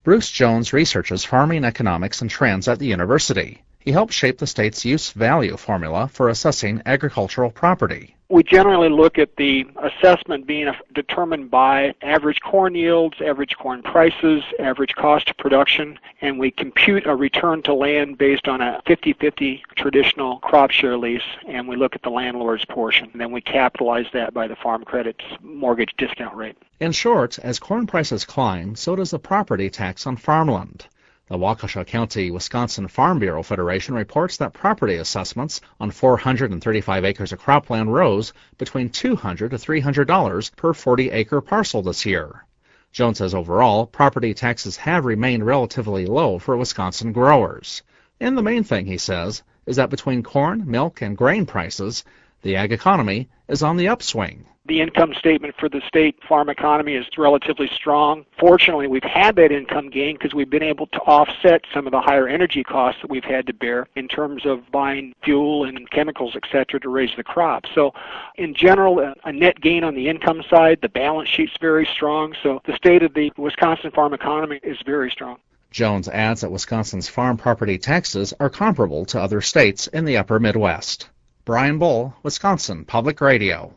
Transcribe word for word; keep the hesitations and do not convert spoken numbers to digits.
Bruce Jones researches farming economics and trends at the university. He helped shape the state's use-value formula for assessing agricultural property. We generally look at the assessment being determined by average corn yields, average corn prices, average cost of production, and we compute a return to land based on a fifty-fifty traditional crop share lease, and we look at the landlord's portion. And then we capitalize that by the Farm Credit's mortgage discount rate. In short, as corn prices climb, so does the property tax on farmland. The Waukesha County, Wisconsin Farm Bureau Federation reports that property assessments on four hundred thirty-five acres of cropland rose between two hundred dollars to three hundred dollars per forty acre parcel this year. Jones says overall, property taxes have remained relatively low for Wisconsin growers. And the main thing, he says, is that between corn, milk, and grain prices, the ag economy is on the upswing. The income statement for the state farm economy is relatively strong. Fortunately, we've had that income gain because we've been able to offset some of the higher energy costs that we've had to bear in terms of buying fuel and chemicals, et cetera, to raise the crop. So in general, a net gain on the income side. The balance sheet's very strong. So the state of the Wisconsin farm economy is very strong. Jones adds that Wisconsin's farm property taxes are comparable to other states in the upper Midwest. Brian Bull, Wisconsin Public Radio.